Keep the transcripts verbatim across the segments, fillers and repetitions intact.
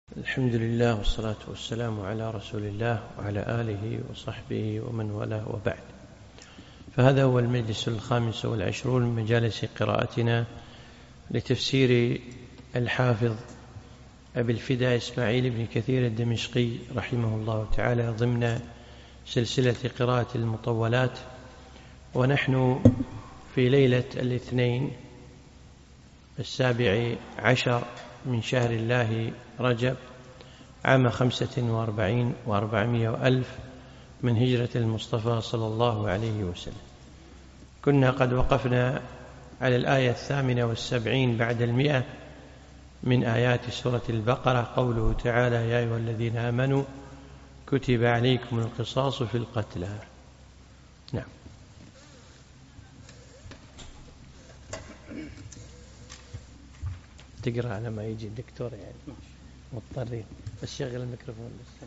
الحمد لله والصلاة والسلام على رسول الله وعلى آله وصحبه ومن والاه وبعد. فهذا هو المجلس الخامس والعشرون من مجالس قراءتنا لتفسير الحافظ أبي الفداء إسماعيل بن كثير الدمشقي رحمه الله تعالى ضمن سلسلة قراءة المطولات، ونحن في ليلة الاثنين السابع عشر من شهر الله رجب عام خمسة واربعين واربعمائة وألف من هجرة المصطفى صلى الله عليه وسلم. كنا قد وقفنا على الآية الثامنة والسبعين بعد المئة من آيات سورة البقرة، قوله تعالى: يا أيها الذين آمنوا كتب عليكم القصاص في القتلى. نعم. تقرأ على ما يجي الدكتور، يعني مضطرين، بس شغل الميكروفون بس.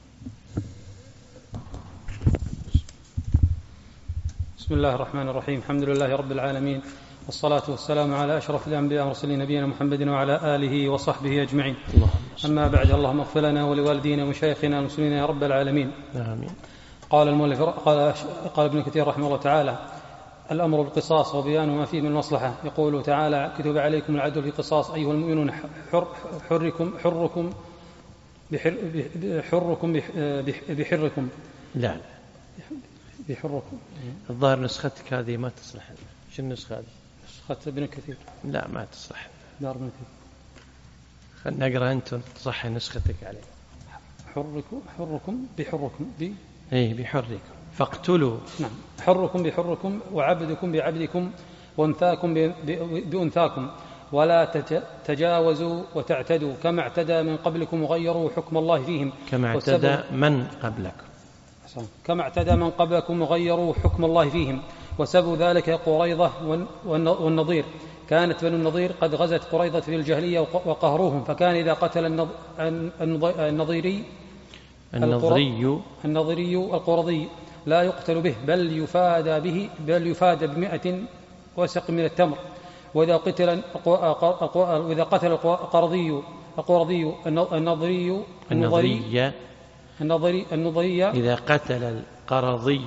بسم الله الرحمن الرحيم. الحمد لله رب العالمين، والصلاة والسلام على أشرف الأنبياء والمرسلين نبينا محمد وعلى آله وصحبه أجمعين. أما بعد، اللهم اغفر لنا ولوالدينا ومشايخنا المسلمين يا رب العالمين. آمين. قال المؤلف قال, قال ابن كثير رحمه الله تعالى: الأمر بالقصاص وبيان ما فيه من المصلحة. يقول تعالى: كتب عليكم العدل في القصاص أيها المؤمنون، حر حركم حركم بحر بحركم بحركم لا بحركم. الظاهر نسختك هذه ما تصلح. شو النسخة هذه؟ نسخة ابن كثير. لا ما تصلح. دار ابن كثير. خلنا نقرأ أنت تصحي نسختك عليه. حركم حركم بحركم ب إيه بحركم فاقتلوا. نعم. حركم بحركم وعبدكم بعبدكم وأنثاكم بأنثاكم، ولا تجاوزوا وتعتدوا كما اعتدى من قبلكم وغيروا حكم الله فيهم. كما اعتدى من قبلكم كما اعتدى من قبلكم وغيروا حكم الله فيهم. وسبب ذلك قريضة والنضير. كانت بنو النضير قد غزت قريضة في الجاهلية وقهروهم، فكان إذا قتل النضيري النضري النضري القرظي لا يقتل به، بل يفاد به بل يفاد بمئة وسق من التمر. وإذا قتل وإذا قتل القرظي القرظي النضري النضري النضري النضري إذا قتل القرظي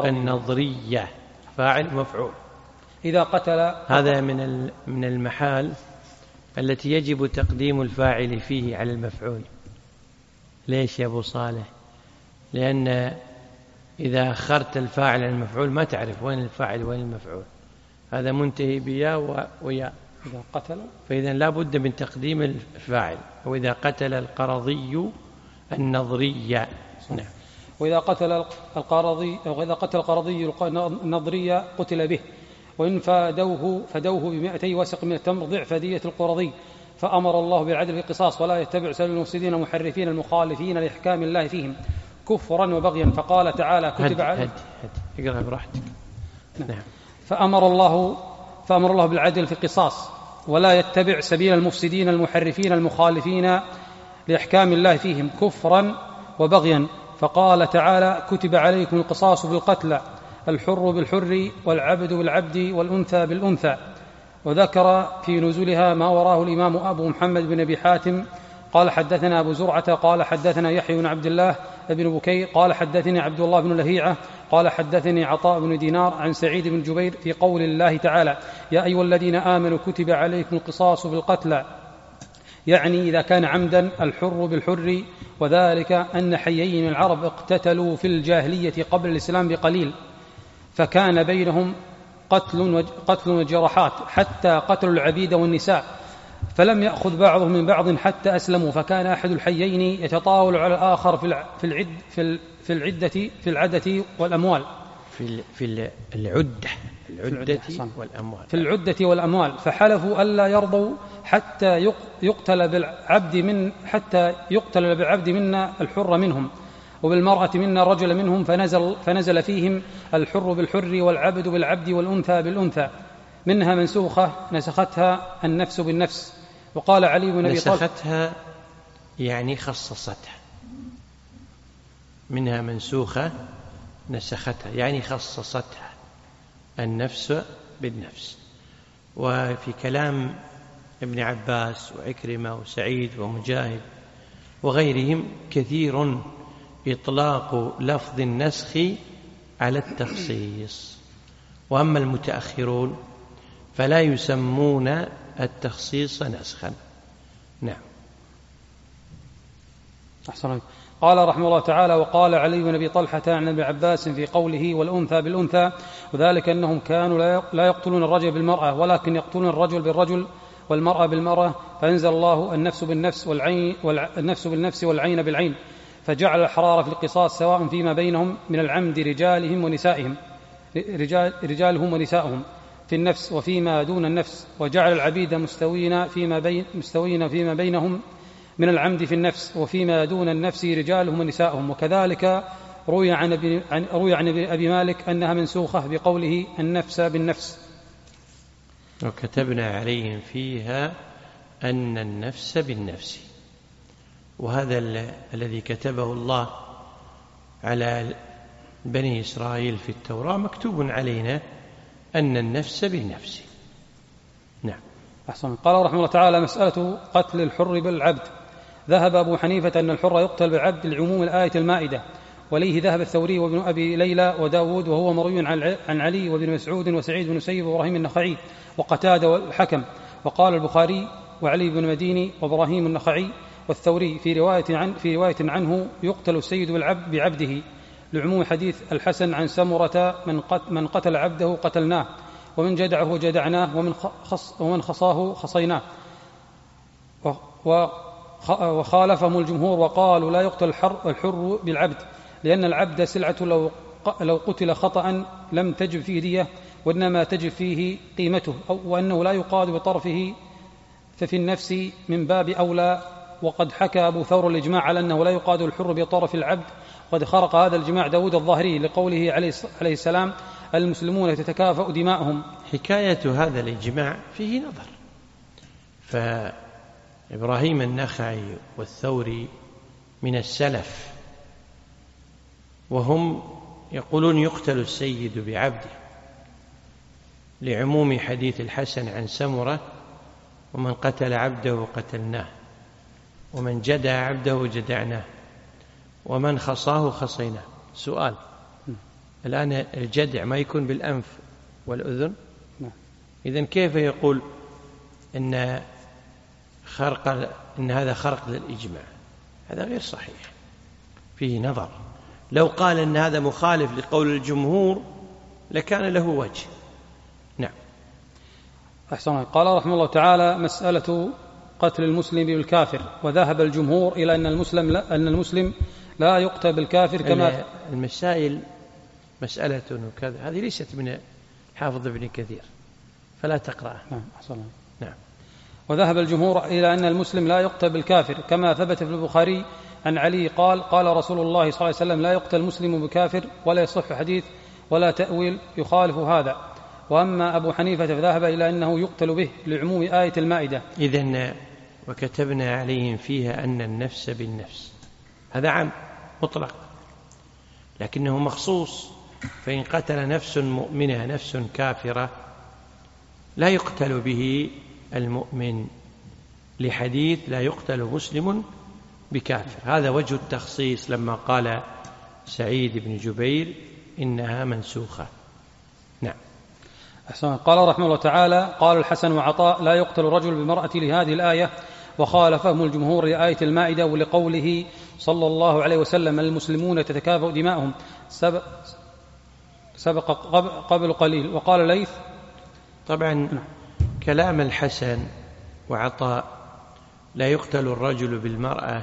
النضرية فاعل مفعول. إذا قتل هذا من من المحال التي يجب تقديم الفاعل فيه على المفعول. ليش يا أبو صالح؟ لأن إذا أخرت الفاعل عن المفعول ما تعرف وين الفاعل وين المفعول. هذا منتهي بيا ويا. إذا قتل فإذا لا بد من تقديم الفاعل. وإذا قتل القرظي النضرية. نعم. وإذا قتل القرظي أو إذا قتل القرظي النضرية قتل به، وإن فادوه فدوه بمئتي وسق من التمر ضعف دية القرظي. فأمر الله بالعدل في القصاص، ولا يتبع سبيل المفسدين المحرفين المخالفين لإحكام الله فيهم كفرا وبغيا. فقال تعالى: كتب عليكم. اقرأ براحتك. نعم. فأمر الله فأمر الله بالعدل في القصاص، ولا يتبع سبيل المفسدين المحرفين المخالفين لإحكام الله فيهم كفرا وبغيا. فقال تعالى: كتب عليكم القصاص بالقتلى، الحر بالحر والعبد بالعبد والأنثى بالأنثى. وذكر في نزولها ما وراه الإمام أبو محمد بن أبي حاتم قال: حدثنا أبو زرعة قال حدثنا يحيى بن عبد الله بن بكير قال حدثني عبد الله بن لهيعة قال حدثني عطاء بن دينار عن سعيد بن جبير في قول الله تعالى: يا أيها الذين آمنوا كتب عليكم القصاص بالقتلى، يعني إذا كان عمدا الحر بالحر. وذلك أن حيين من العرب اقتتلوا في الجاهلية قبل الإسلام بقليل، فكان بينهم قتل قتل وجراحات حتى قتلوا العبيد والنساء، فلم يأخذ بعضهم من بعض حتى أسلموا. فكان أحد الحيين يتطاول على الآخر في العد في في العدة في العدة والأموال في في العدة العدة والأموال في العدة والأموال فحلفوا ألا يرضوا حتى يقتل بالعبد من حتى يقتل بالعبد منا الحر منهم، وبالمرأة منا الرجل منهم. فنزل فنزل فيهم الحر بالحر والعبد بالعبد والأنثى بالأنثى، منها منسوخة نسختها النفس بالنفس. وقال علي بن أبي طالب: نسختها يعني خصصتها. منها منسوخة نسختها يعني خصصتها النفس بالنفس. وفي كلام ابن عباس وعكرمة وسعيد ومجاهد وغيرهم كثير إطلاق لفظ النسخ على التخصيص، وأما المتأخرون فلا يسمون التخصيص نسخا. نعم. أحسن. قال رحمه الله تعالى: وقال علي بن أبي طلحة عن ابن عباس في قوله والأنثى بالأنثى، وذلك أنهم كانوا لا يقتلون الرجل بالمرأة ولكن يقتلون الرجل بالرجل والمرأة بالمرأة، فأنزل الله النفس بالنفس والعين والنفس بالنفس والعين بالعين، فجعل الحرارة في القصاص سواء فيما بينهم من العمد رجالهم ونسائهم رجال رجالهم ونسائهم في النفس وفيما دون النفس، وجعل العبيد مستوين فيما بين مستوين فيما بينهم من العمد في النفس وفيما دون النفس رجالهم ونسائهم. وكذلك روي عن ابي عن روي عن ابي مالك انها منسوخه بقوله النفس بالنفس. وكتبنا عليهم فيها أن النفس بالنفس، وهذا الذي كتبه الله على بني إسرائيل في التوراة مكتوب علينا أن النفس بالنفس. نعم. أحسن. قال رحمه الله تعالى: مسألة قتل الحر بالعبد. ذهب أبو حنيفة أن الحر يقتل بالعبد لعموم الآية المائدة، وليه ذهب الثوري وابن أبي ليلى وداود، وهو مروي عن علي وابن مسعود وسعيد بن مسيب وإبراهيم النخعي وقتادة والحكم. وقال البخاري وعلي بن مديني وإبراهيم النخعي والثوري في رواية, عن في رواية عنه: يقتل السيد بالعبد بعبده، لعموم حديث الحسن عن سمرة: من, قت من قتل عبده قتلناه، ومن جدعه جدعناه، ومن, خص ومن خصاه خصيناه. وخالفهم الجمهور وقالوا لا يقتل الحر, الحر بالعبد، لأن العبد سلعة لو, لو قتل خطأ لم تجب فيه دية، وإنما تجب فيه قيمته، وأنه لا يقاد بطرفه، ففي النفس من باب أولى. وقد حكى أبو ثور الإجماع على أنه لا يقاد الحر بطرف العبد، وقد خرق هذا الإجماع داود الظاهري لقوله عليه السلام: المسلمون تتكافأ دماؤهم. حكاية هذا الإجماع فيه نظر، فإبراهيم النخعي والثوري من السلف، وهم يقولون يقتل السيد بعبده لعموم حديث الحسن عن سمرة: ومن قتل عبده قتلناه، ومن جدع عبده جدعناه، ومن خصاه خصيناه. سؤال: الآن الجدع ما يكون بالأنف والأذن؟ إذن كيف يقول إن خرق إن هذا خرق للإجماع؟ هذا غير صحيح، فيه نظر. لو قال إن هذا مخالف لقول الجمهور لكان له وجه. نعم. أحسن. قال رحمه الله تعالى: مسألة قتل المسلم بالكافر. وذهب الجمهور إلى أن المسلم لا, أن المسلم لا يقتل بالكافر كما المسائل مسألة وكذا، هذه ليست من حافظ ابن كثير، فلا تقرأها. نعم. أحسن. نعم. وذهب الجمهور إلى أن المسلم لا يقتل بالكافر كما ثبت في البخاري عن علي قال: قال رسول الله صلى الله عليه وسلم: لا يقتل المسلم بكافر، ولا يصح حديث ولا تأويل يخالف هذا. وأما أبو حنيفة فذهب إلى أنه يقتل به لعموم آية المائدة. إذن وكتبنا عليهم فيها أن النفس بالنفس، هذا عام مطلق، لكنه مخصوص. فإن قتل نفس مؤمنة نفس كافرة لا يقتل به المؤمن، لحديث لا يقتل مسلم بكافر. هذا وجه التخصيص لما قال سعيد بن جبير إنها منسوخة. نعم. أحسن. قال رحمه الله تعالى: قال الحسن وعطاء: لا يقتل الرجل بمرأة لهذه الآية، وخالفهم الجمهور لآية المائدة ولقوله صلى الله عليه وسلم: المسلمون تتكافأ دماؤهم، سبق, سبق قبل قليل. وقال ليث. طبعا كلام الحسن وعطاء لا يقتل الرجل بالمرأة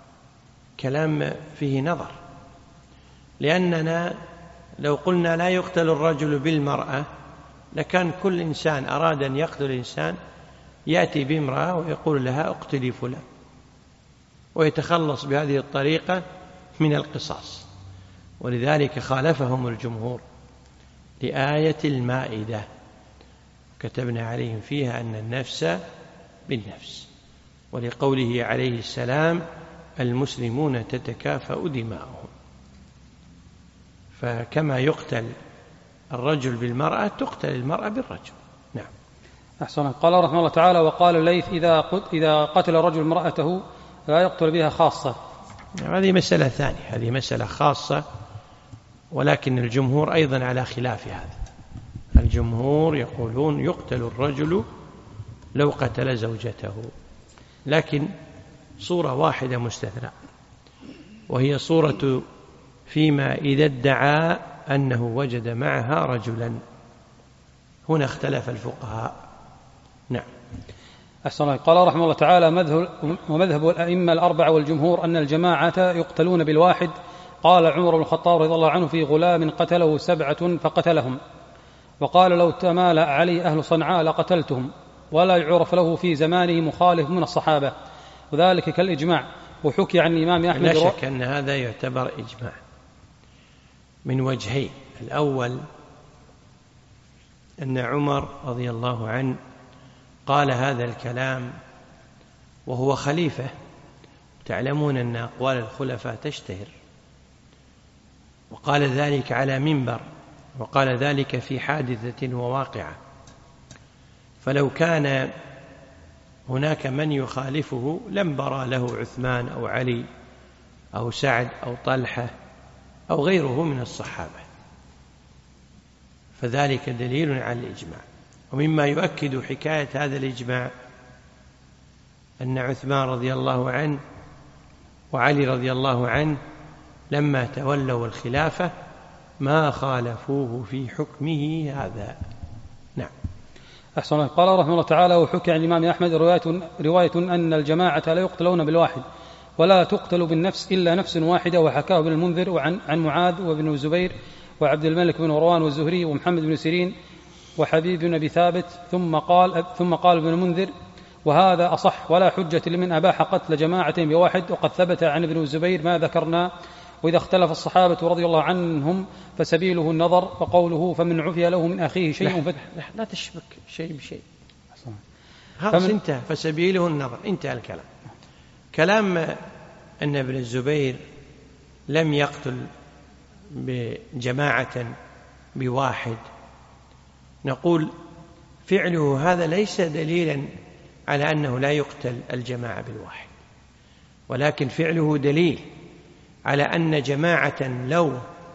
كلام فيه نظر، لأننا لو قلنا لا يقتل الرجل بالمرأة لكان كل إنسان أراد أن يقتل إنسان يأتي بامرأة ويقول لها اقتلي فلان، ويتخلص بهذه الطريقة من القصاص. ولذلك خالفهم الجمهور لآية المائدة: كتبنا عليهم فيها أن النفس بالنفس، ولقوله عليه السلام: المسلمون تتكافأ دماؤهم. فكما يقتل الرجل بالمرأة تقتل المرأة بالرجل. نعم. أحسن. قال رحمه الله تعالى: وقال الليث: إذا إذا قتل الرجل امرأته لا يقتل بها خاصة. هذه مسألة ثانية، هذه مسألة خاصة، ولكن الجمهور أيضا على خلاف هذا. الجمهور يقولون يقتل الرجل لو قتل زوجته، لكن صورة واحدة مستثنى، وهي صورة فيما إذا ادعى أنه وجد معها رجلا. هنا اختلف الفقهاء. نعم. أحسن الله. قال رحمه الله تعالى: مذهب ومذهب الأئمة الأربعة والجمهور أن الجماعة يقتلون بالواحد. قال عمر بن الخطاب رضي الله عنه في غلام قتله سبعة فقتلهم، وقال: لو تمالأ علي أهل صنعاء لقتلتهم، ولا يعرف له في زمانه مخالف من الصحابة، وذلك كالإجماع. وحكي عن الإمام أحمد. لا شك أن هذا يعتبر إجماع من وجهين. الأول أن عمر رضي الله عنه قال هذا الكلام وهو خليفة. تعلمون أن أقوال الخلفاء تشتهر، وقال ذلك على منبر، وقال ذلك في حادثة وواقعة. فلو كان هناك من يخالفه لم برى له عثمان أو علي أو سعد أو طلحة أو غيره من الصحابة، فذلك دليل على الإجماع. ومما يؤكد حكاية هذا الإجماع أن عثمان رضي الله عنه وعلي رضي الله عنه لما تولوا الخلافة ما خالفوه في حكمه هذا. نعم. أحسن الله. قال رحمه الله تعالى: وحكي عن الإمام أحمد رواية, رواية أن الجماعة لا يقتلون بالواحد، ولا تقتل بالنفس إلا نفس واحدة، وحكاه ابن المنذر وعن عن معاذ وابن الزبير وعبد الملك بن مروان والزهري ومحمد بن سيرين وحبيب بن أبي ثابت. ثم قال ثم قال ابن المنذر: وهذا أصح، ولا حجة لمن أباح قتل جماعة بواحد، وقد ثبت عن ابن الزبير ما ذكرنا. وإذا اختلف الصحابة رضي الله عنهم فسبيله النظر. وقوله: فمن عفي له من أخيه شيء لا, لا, لا تشبك شيء بشيء. هذا انتهى، فسبيله النظر، انتهى الكلام. كلام أن ابن الزبير لم يقتل بجماعة بواحد، نقول فعله هذا ليس دليلا على أنه لا يقتل الجماعة بالواحد، ولكن فعله دليل على أن جماعة لو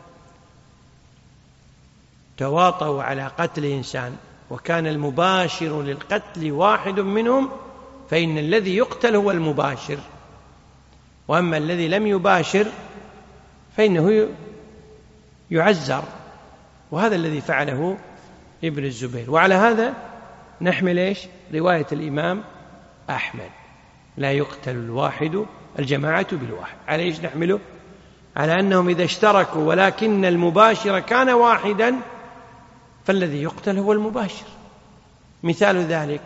تواطوا على قتل إنسان وكان المباشر للقتل واحد منهم فإن الذي يقتل هو المباشر، وأما الذي لم يباشر فإنه يعزر. وهذا الذي فعله ابن الزبير. وعلى هذا نحمل إيش؟ رواية الإمام أحمد: لا يقتل الواحد الجماعة بالواحد. على إيش نحمله؟ على أنهم إذا اشتركوا ولكن المباشر كان واحدا فالذي يقتل هو المباشر. مثال ذلك: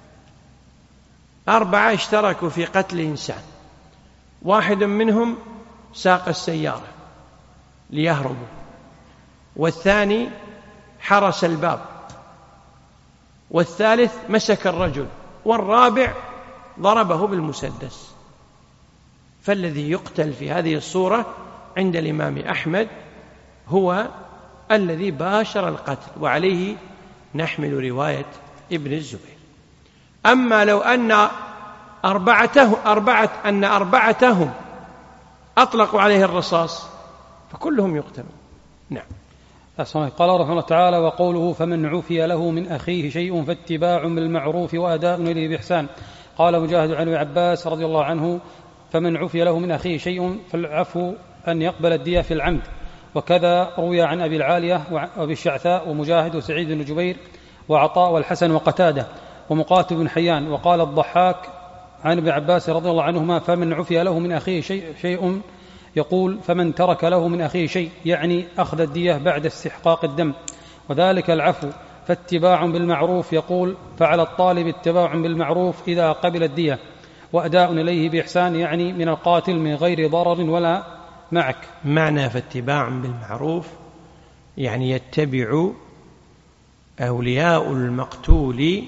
أربعة اشتركوا في قتل إنسان، واحد منهم ساق السيارة ليهربوا، والثاني حرس الباب، والثالث مسك الرجل، والرابع ضربه بالمسدس. فالذي يقتل في هذه الصورة عند الإمام أحمد هو الذي باشر القتل، وعليه نحمل رواية ابن الزبير. أما لو أن أربعته أربعة أن أربعتهم أطلقوا عليه الرصاص فكلهم يقتلون. نعم. قال رحمه الله تعالى: وقوله: فمن عفي له من أخيه شيء فاتباع بالمعروف وأداء إليه بإحسان. قال مجاهد عن ابن عباس رضي الله عنه: فمن عفي له من أخيه شيء فالعفو أن يقبل الدية في العمد. وكذا روي عن أبي العالية وأبي الشعثاء ومجاهد وسعيد بن جبير وعطاء والحسن وقتادة ومقاتل بن حيان. وقال الضحاك عن ابن عباس رضي الله عنهما: فمن عفي له من أخيه شيء, شيء يقول فمن ترك له من أخيه شيء، يعني أخذ الدية بعد استحقاق الدم، وذلك العفو. فاتباع بالمعروف يقول فعلى الطالب اتباع بالمعروف إذا قبل الدية، وأداء إليه بإحسان، يعني من القاتل من غير ضرر ولا معك. معنى فاتباع بالمعروف يعني يتبع أولياء المقتول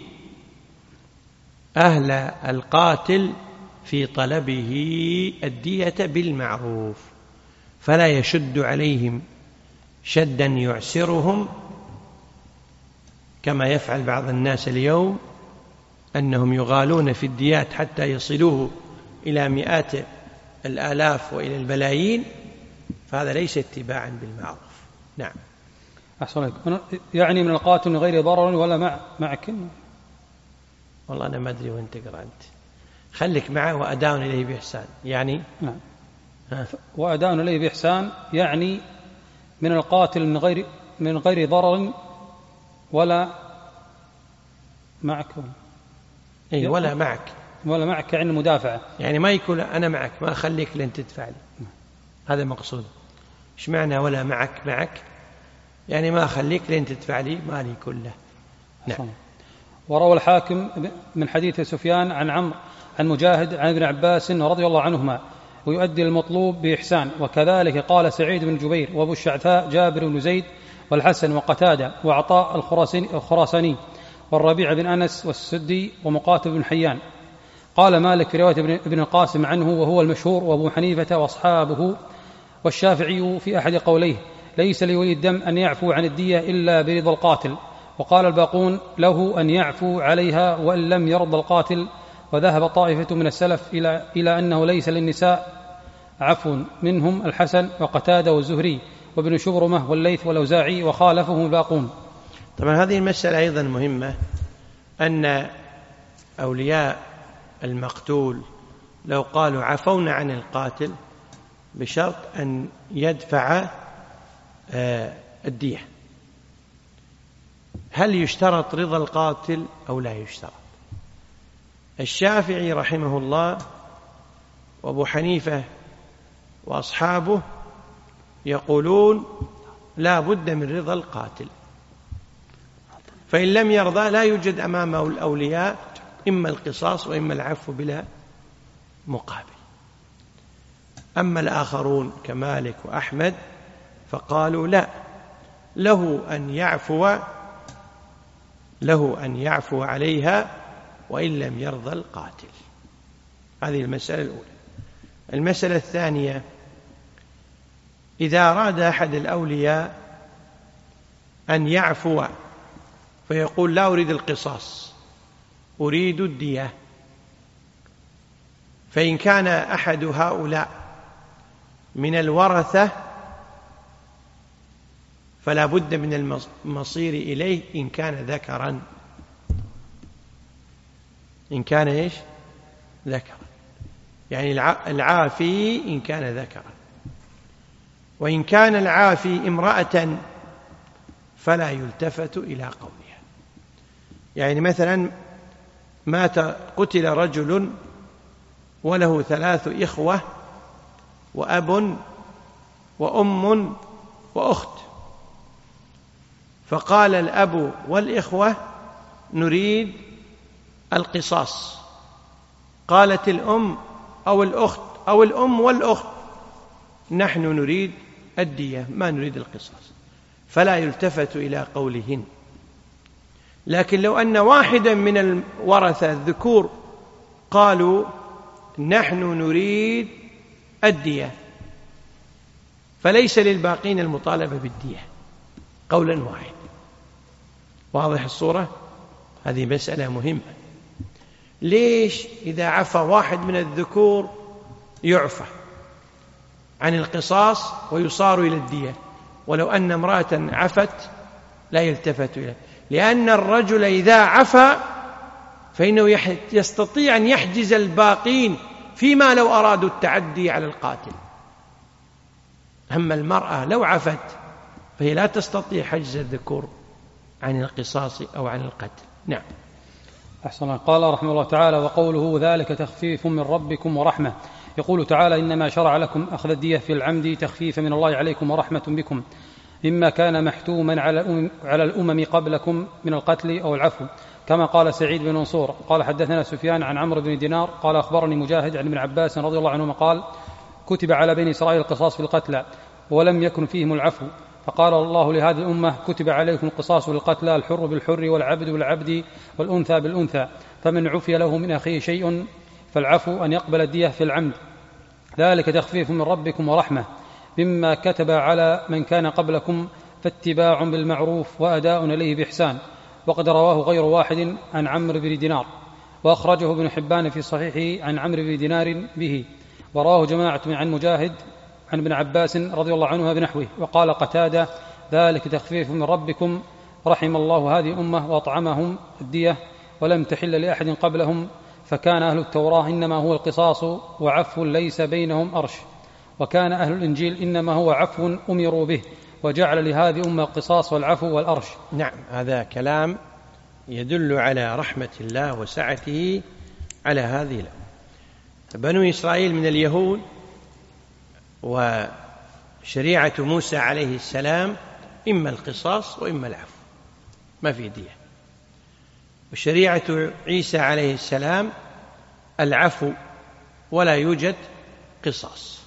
أهل القاتل في طلبه الدية بالمعروف، فلا يشد عليهم شدا يعسرهم كما يفعل بعض الناس اليوم، أنهم يغالون في الديات حتى يصلوه إلى مئات الآلاف وإلى الملايين فهذا ليس اتباعا بالمعروف. نعم. أحسن عليكم. يعني من القاتل من غير ضرر ولا مع معك؟ والله أنا ما أدري وين تقرأ أنت. خليك معه وأداء إليه بإحسان يعني. نعم. وأداء إليه بإحسان يعني من القاتل من غير من غير ضرر ولا معك. إيه ولا معك ولا معك يعني المدافعة، يعني ما يكون أنا معك ما أخليك لن تدفع لي. هذا مقصود. إيش معنى ولا معك؟ معك يعني ما أخليك لن تدفع لي مالي كله. نعم. وروى الحاكم من حديث سفيان عن عمرو عن مجاهد عن ابن عباس رضي الله عنهما ويؤدي المطلوب بإحسان. وكذلك قال سعيد بن جبير وأبو الشعثاء جابر بن زيد والحسن وقتادة وعطاء الخراساني والربيع بن أنس والسدي ومقاتل بن حيان. قال مالك في رواية ابن القاسم عنه وهو المشهور وأبو حنيفة وأصحابه والشافعي في أحد قوليه ليس لولي الدم أن يعفو عن الدية إلا برضا القاتل. وقال الباقون له أن يعفو عليها وإن لم يرضى القاتل. وذهب طائفة من السلف إلى, إلى أنه ليس للنساء عفو منهم الحسن وقتادة والزهري وابن شبرمة والليث والأوزاعي وخالفهم الباقون. طبعا هذه المسألة أيضا مهمة أن أولياء المقتول لو قالوا عفونا عن القاتل بشرط أن يدفع الدية هل يشترط رضا القاتل أو لا يشترط؟ الشافعي رحمه الله وأبو حنيفة وأصحابه يقولون لا بد من رضا القاتل، فإن لم يرضى لا يوجد أمامه الأولياء إما القصاص وإما العفو بلا مقابل. أما الآخرون كمالك وأحمد فقالوا لا، له أن يعفو له أن يعفو عليها وإن لم يرضى القاتل. هذه المسألة الأولى. المسألة الثانية إذا أراد أحد الأولياء أن يعفو فيقول لا أريد القصاص أريد الدية، فإن كان أحد هؤلاء من الورثة فلا بد من المصير إليه إن كان ذكرا. إن كان إيش؟ ذكرا، يعني العافي إن كان ذكرا. وإن كان العافي امرأة فلا يلتفت إلى قولها. يعني مثلا مات قتل رجل وله ثلاث إخوة وأب وأم وأخت، فقال الأب والإخوة نريد القصاص، قالت الأم أو الأخت أو الأم والأخت نحن نريد الدية ما نريد القصاص، فلا يلتفت إلى قولهن. لكن لو أن واحدا من الورثة الذكور قالوا نحن نريد الدية فليس للباقين المطالبة بالدية قولا واحد. واضح الصورة؟ هذه مسألة مهمة. ليش إذا عفى واحد من الذكور يعفى عن القصاص ويصار إلى الدية، ولو أن امرأة عفت لا يلتفت إليه؟ لأن الرجل إذا عفى فإنه يستطيع أن يحجز الباقين فيما لو أرادوا التعدي على القاتل. أما المرأة لو عفت فهي لا تستطيع حجز الذكور عن القصاص أو عن القتل. نعم. أحسن. قال رحمه الله تعالى وقوله ذلك تخفيف من ربكم ورحمة. يقول تعالى إنما شرع لكم أخذ الدية في العمد تخفيفا من الله عليكم ورحمة بكم مما كان محتوما على الأمم قبلكم من القتل أو العفو، كما قال سعيد بن منصور قال حدثنا سفيان عن عمرو بن دينار قال أخبرني مجاهد عن ابن عباس رضي الله عنهما قال كتب على بني إسرائيل القصاص في القتلى ولم يكن فيهم العفو، فقال الله لهذه الأمة كتب عليكم القصاص بالقتلى الحر بالحر والعبد بالعبد والأنثى بالأنثى، فمن عفي له من أخيه شيء فالعفو أن يقبل الدية في العمد، ذلك تخفيف من ربكم ورحمة مما كتب على من كان قبلكم فاتباع بالمعروف وأداء إليه بإحسان. وقد رواه غير واحد عن عمرو بن دينار. وأخرجه ابن حبان في صحيحه عن عمرو بن دينار به، ورواه جماعة عن مجاهد عن ابن عباس رضي الله عنهما بنحوه. وقال قتادة: ذلك تخفيف من ربكم، رحم الله هذه الأمة وأطعمهم الدية ولم تحل لأحد قبلهم، فكان أهل التوراة إنما هو القصاص وعفو ليس بينهم أرش، وكان أهل الإنجيل إنما هو عفو أمروا به، وجعل لهذه الأمة القصاص والعفو والأرش. نعم، هذا كلام يدل على رحمة الله وسعته على هذه الأمة. بنو إسرائيل من اليهود وشريعة موسى عليه السلام إما القصاص وإما العفو، ما في دية. وشريعة عيسى عليه السلام العفو ولا يوجد قصاص.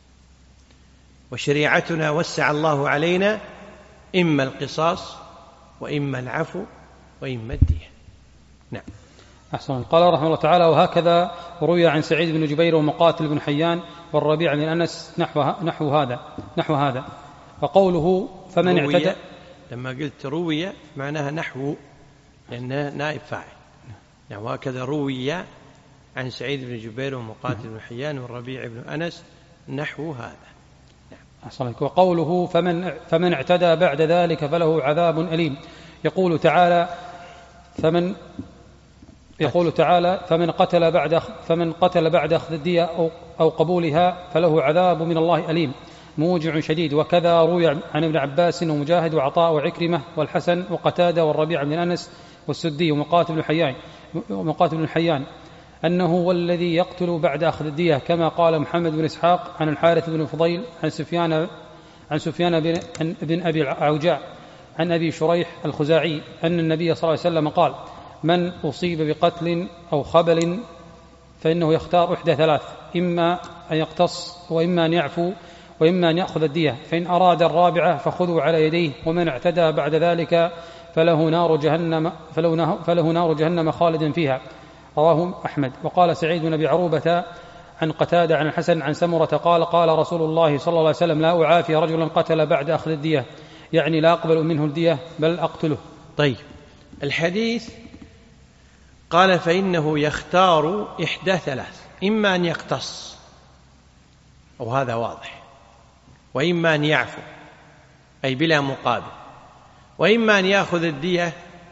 وشريعتنا وسع الله علينا إما القصاص وإما العفو وإما الدية. نعم. أحسن. قال رحمه الله تعالى: وهكذا روي عن سعيد بن جبير ومقاتل بن حيان والربيع بن أنس نحو, نحو هذا نحو هذا وقوله فمن اعتدى. لما قلت روي معناها نحو، لأنه نائب فاعل. يعني وهكذا روي عن سعيد بن جبير ومقاتل بن حيان والربيع بن أنس نحو هذا. نعم. وقوله فمن, فمن اعتدى بعد ذلك فله عذاب أليم. يقول تعالى فمن يقول تعالى فمن قتل بعد فمن قتل بعد أخذ الدية أو, أو قبولها فله عذاب من الله أليم موجع شديد. وكذا روي عن ابن عباس ومجاهد وعطاء وعكرمة والحسن وقتادة والربيع بن أنس والسدي ومقاتل بن حيان ومقاتل بن حيان أنه هو الذي يقتل بعد أخذ الدية، كما قال محمد بن إسحاق عن الحارث بن فضيل عن سفيان عن سفيان بن, بن أبي العوجاء عن أبي شريح الخزاعي أن النبي صلى الله عليه وسلم قال: من أصيب بقتل أو خبل فإنه يختار إحدى ثلاث، إما أن يقتص وإما أن يعفو وإما أن يأخذ الدية، فإن أراد الرابعة فخذوا على يديه، ومن اعتدى بعد ذلك فله نار جهنم فله نار جهنم خالدا فيها. رواه أحمد. وقال سعيد بن أبي عروبة عن قتادة عن الحسن عن سمرة قال: قال رسول الله صلى الله عليه وسلم: لا أعافي رجلا قتل بعد أخذ الدية، يعني لا أقبل منه الدية بل أقتله. طيب، الحديث قال فإنه يختار إحدى ثلاث، إما أن يقتص وهذا واضح، وإما أن يعفو أي بلا مقابل، وإما أن يأخذ الدية.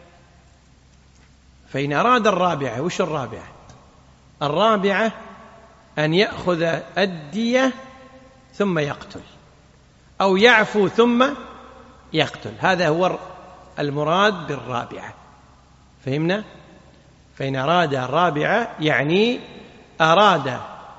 فإن أراد الرابعة، وش الرابعة؟ الرابعة أن يأخذ الدية ثم يقتل، أو يعفو ثم يقتل. هذا هو المراد بالرابعة، فهمنا؟ فإن أراد الرابعة يعني أراد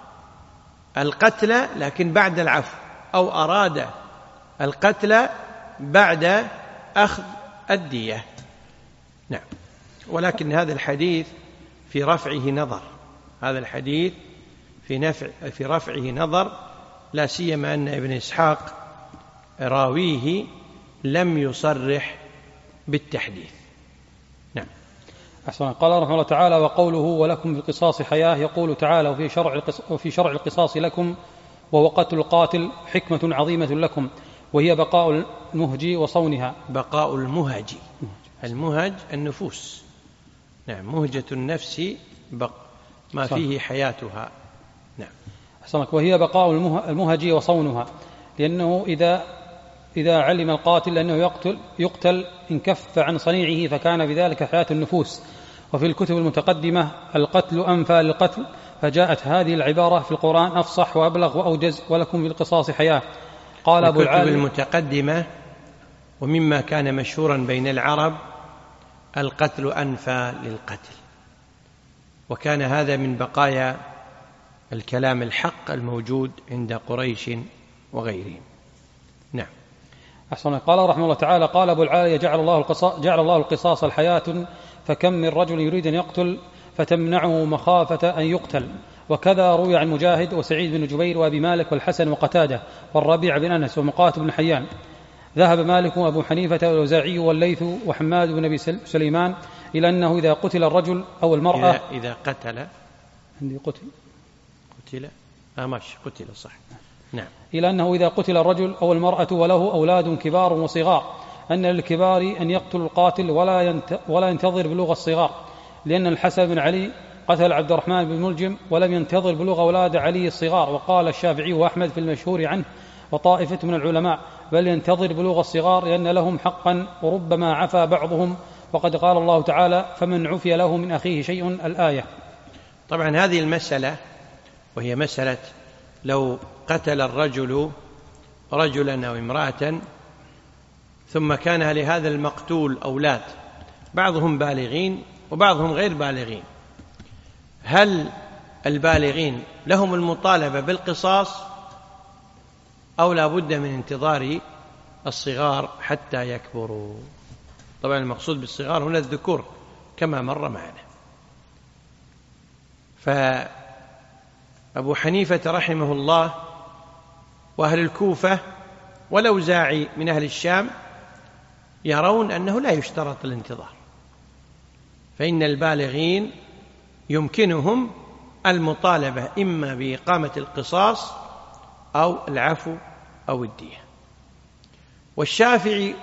القتل لكن بعد العفو، أو أراد القتل بعد أخذ الدية. نعم. ولكن هذا الحديث في رفعه نظر، هذا الحديث في, نفع في رفعه نظر، لا سيما أن ابن إسحاق راويه لم يصرح بالتحديث. نعم. أحسن. قال رحمه الله تعالى: وقوله ولكم بالقصاص حياة، يقول تعالى: وفي شرع, وفي شرع القصاص لكم وهو قتل القاتل حكمة عظيمة لكم، وهي بقاء المهج وصونها. بقاء المهج، المهج النفوس. نعم، مهجة النفس بق ما فيه حياتها. نعم. أحسنك. وهي بقاء المهج وصونها، لأنه إذا إذا علم القاتل أنه يقتل يقتل انكف عن صنيعه، فكان بذلك حياة النفوس. وفي الكتب المتقدمة القتل أنفى للقتل، فجاءت هذه العبارة في القرآن أفصح وأبلغ وأوجز: ولكم بالقصاص حياة. قال أبو العالي: الكتب المتقدمة ومما كان مشهورا بين العرب القتل أنفى للقتل، وكان هذا من بقايا الكلام الحق الموجود عند قريش وغيرهم. نعم. أحسن. قال رحمه الله تعالى: قال أبو العالي: جعل الله القصاص, جعل الله القصاص الحياة، فكم من رجل يريد أن يقتل فتمنعه مخافة أن يقتل. وكذا روي عن مجاهد وسعيد بن جبير وأبي مالك والحسن وقتادة والربيع بن أنس ومقاتل بن حيان. ذهب مالك وأبو حنيفة والأوزاعي والليث وحماد بن أبي سليمان إلى أنه إذا قتل الرجل أو المرأة إذا, إذا قتل عندي قتل قتل آه ماشي قتل صح. نعم. إلى أنه إذا قتل الرجل أو المرأة وله أولاد كبار وصغار أن للكبار أن يقتل القاتل ولا ولا ينتظر بلوغ الصغار، لأن الحسن بن علي قتل عبد الرحمن بن ملجم ولم ينتظر بلوغ أولاد علي الصغار. وقال الشافعي وأحمد في المشهور عنه وطائفة من العلماء بل ينتظر بلوغ الصغار لأن لهم حقا وربما عفى بعضهم، وقد قال الله تعالى فمن عفي له من أخيه شيء الآية. طبعا هذه المسألة وهي مسألة لو قتل الرجل رجلا أو امرأة ثم كان لهذا المقتول أولاد بعضهم بالغين وبعضهم غير بالغين، هل البالغين لهم المطالبة بالقصاص أو لا بد من انتظار الصغار حتى يكبروا؟ طبعا المقصود بالصغار هنا الذكور كما مر معنا. فأبو حنيفة رحمه الله وأهل الكوفة والأوزاعي من أهل الشام يرون أنه لا يشترط الانتظار، فإن البالغين يمكنهم المطالبة إما بإقامة القصاص أو العفو أو الدية. والشافعي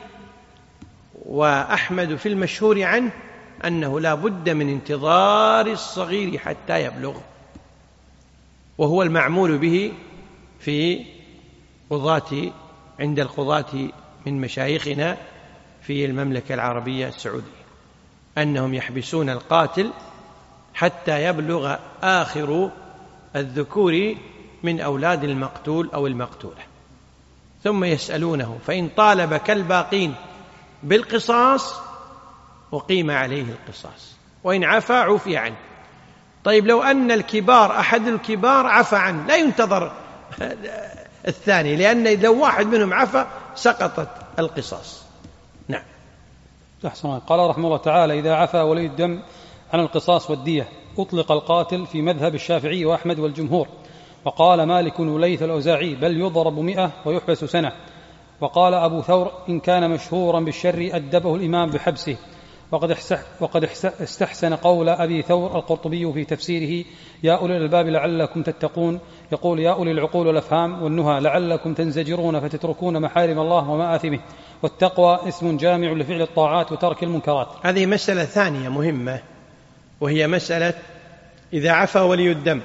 وأحمد في المشهور عنه أنه لا بد من انتظار الصغير حتى يبلغ، وهو المعمول به في قضاة عند القضاة من مشايخنا في المملكة العربية السعودية أنهم يحبسون القاتل حتى يبلغ آخر الذكور من أولاد المقتول أو المقتولة، ثم يسألونه، فإن طالب كالباقين بالقصاص أقيم عليه القصاص، وإن عفى عفي عنه. طيب لو أن الكبار أحد الكبار عفى عنه لا ينتظر الثاني، لأن لو واحد منهم عفى سقطت القصاص. نعم. أحسن. قال رحمه الله تعالى إذا عفى ولي الدم عن القصاص والدية أطلق القاتل في مذهب الشافعي وأحمد والجمهور. وقال مالك وليث الأوزاعي بل يضرب مئة ويحبس سنة. وقال أبو ثور إن كان مشهورا بالشر أدبه الإمام بحبسه. وقد, وقد استحسن قول أبي ثور القرطبي في تفسيره يا أولي الألباب لعلكم تتقون، يقول يا أولي العقول والأفهام والنهى لعلكم تنزجرون فتتركون محارم الله ومآثمه. والتقوى اسم جامع لفعل الطاعات وترك المنكرات. هذه مسألة ثانية مهمة، وهي مسألة إذا عفى ولي الدم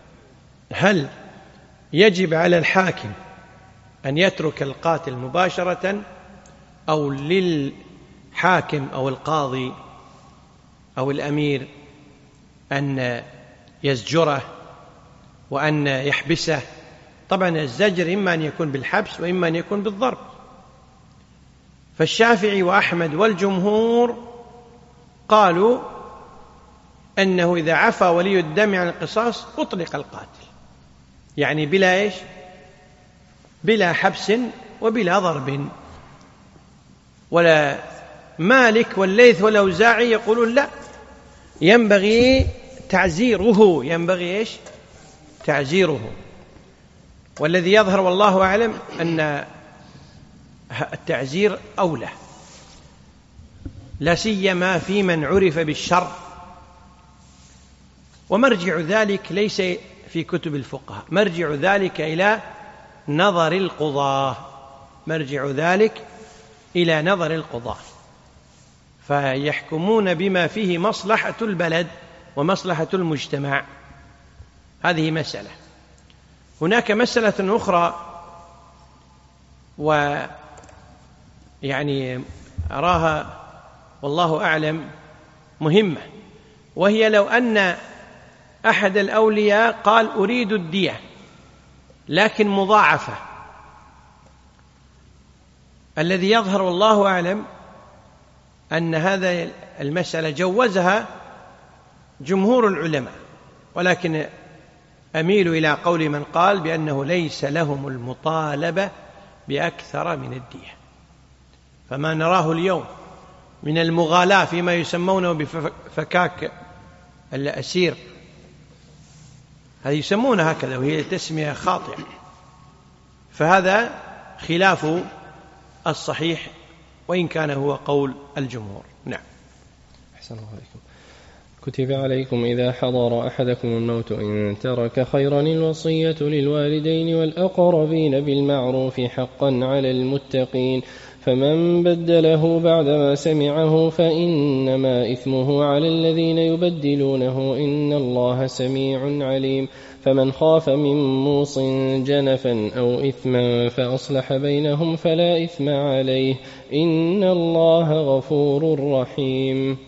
هل يجب على الحاكم أن يترك القاتل مباشرة أو للحاكم أو القاضي أو الأمير أن يزجره وأن يحبسه؟ طبعا الزجر إما أن يكون بالحبس وإما أن يكون بالضرب. فالشافعي وأحمد والجمهور قالوا أنه إذا عفى ولي الدم عن القصاص أطلق القاتل، يعني بلا إيش؟ بلا حبس وبلا ضرب. ولا مالك والليث والأوزاعي يقولون لا، ينبغي تعزيره، ينبغي إيش؟ تعزيره. والذي يظهر والله أعلم أن التعزير أولى، لا سيما في من عرف بالشر. ومرجع ذلك ليس في كتب الفقهاء، مرجع ذلك إلى نظر القضاة، مرجع ذلك إلى نظر القضاة، فيحكمون بما فيه مصلحة البلد ومصلحة المجتمع. هذه مسألة. هناك مسألة أخرى ويعني أراها والله أعلم مهمة، وهي لو أن أحد الأولياء قال أريد الدية لكن مضاعفة. الذي يظهر والله أعلم أن هذا المسألة جوزها جمهور العلماء، ولكن أميل إلى قول من قال بأنه ليس لهم المطالبة بأكثر من الدية. فما نراه اليوم من المغالاة فيما يسمونه بفكاك الأسير، هذه يسمونها هكذا وهي تسمية خاطئة، فهذا خلاف الصحيح وإن كان هو قول الجمهور. نعم. أحسن الله عليكم. كتب عليكم إذا حضر أحدكم الموت إن ترك خيرا الوصية للوالدين والأقربين بالمعروف حقا على المتقين، فمن بدله بعدما سمعه فإنما إثمه على الذين يبدلونه إن الله سميع عليم فمن خاف من موص جنفا أو إثما فأصلح بينهم فلا إثم عليه إن الله غفور رحيم.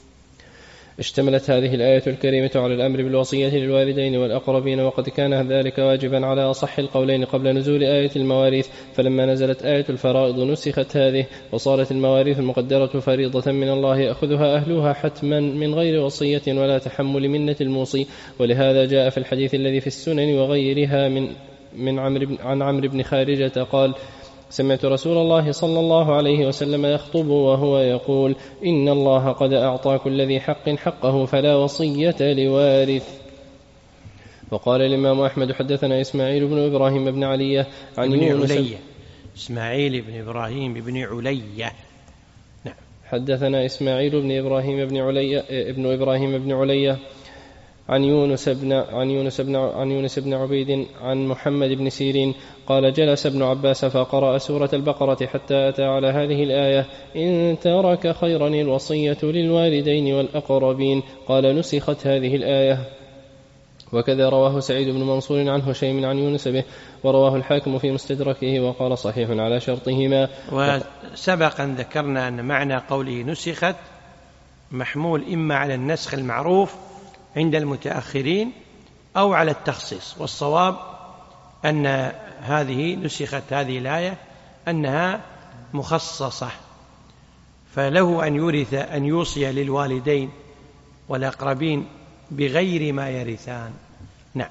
اشتملت هذه الآية الكريمة على الأمر بالوصية للوالدين والأقربين، وقد كان ذلك واجبا على أصح القولين قبل نزول آية المواريث، فلما نزلت آية الفرائض نسخت هذه وصارت المواريث المقدرة فريضة من الله يأخذها أهلها حتما من غير وصية ولا تحمل منة الموصي. ولهذا جاء في الحديث الذي في السنن وغيرها من من عمرو عن عمرو بن خارجة قال: سمعت رسول الله صلى الله عليه وسلم يخطب وهو يقول: إن الله قد أعطى كل ذي حق حقه فلا وصية لوارث. وقال الإمام أحمد: حدثنا إسماعيل بن إبراهيم بن علية عن يونس علية. إسماعيل بن إبراهيم بن علية. نعم. حدثنا إسماعيل بن إبراهيم بن علية ابن إبراهيم بن علية عن يونس بن عن يونس بن عن يونس بن عبيد عن محمد بن سيرين قال: جلس ابن عباس فقرأ سورة البقرة حتى أتى على هذه الآية: إن ترك خيرا الوصية للوالدين والأقربين. قال: نسخت هذه الآية. وكذا رواه سعيد بن منصور عن هشيم عن يونس به، ورواه الحاكم في مستدركه وقال: صحيح على شرطهما. وسبق أن ذكرنا أن معنى قوله نسخت محمول إما على النسخ المعروف عند المتأخرين أو على التخصيص، والصواب أن هذه نسخت هذه الآية أنها مخصصة، فله أن يورث أن يوصي للوالدين والأقربين بغير ما يرثان. نعم.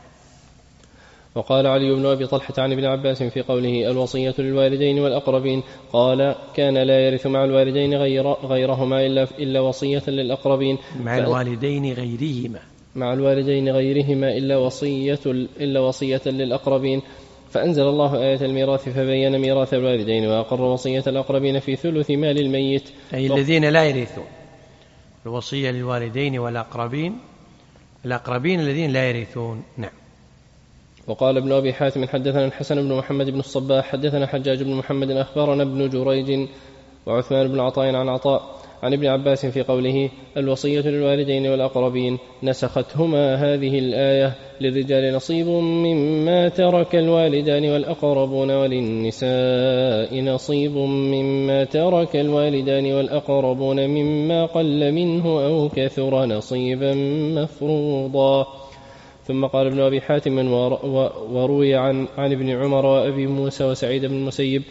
وقال علي بن أبي طلحة عن ابن عباس في قوله: الوصية للوالدين والأقربين، قال: كان لا يرث مع الوالدين غير غيرهما إلا, إلا وصية للأقربين. مع الوالدين غيرهما مع الوالدين غيرهما إلا وصية إلا وصية للأقربين. فأنزل الله آية الميراث فبين ميراث الوالدين وأقر وصية الأقربين في ثلث مال الميت، أي الذين لا يرثون. الوصية للوالدين والأقربين، الأقربين الذين لا يرثون. نعم. وقال ابن أبي حاتم: حدثنا الحسن بن محمد بن الصباح حدثنا حجاج بن محمد أخبرنا ابن جريج وعثمان بن عطاء عن عطاء عن ابن عباس في قوله: الوصية للوالدين والأقربين، نسختهما هذه الآية: للرجال نصيب مما ترك الوالدان والأقربون، وللنساء نصيب مما ترك الوالدان والأقربون مما قل منه أو كثر نصيبا مفروضا. ثم قال ابن أبي حاتم: وروي عن, عن ابن عمر وأبي موسى وسعيد بن المسيب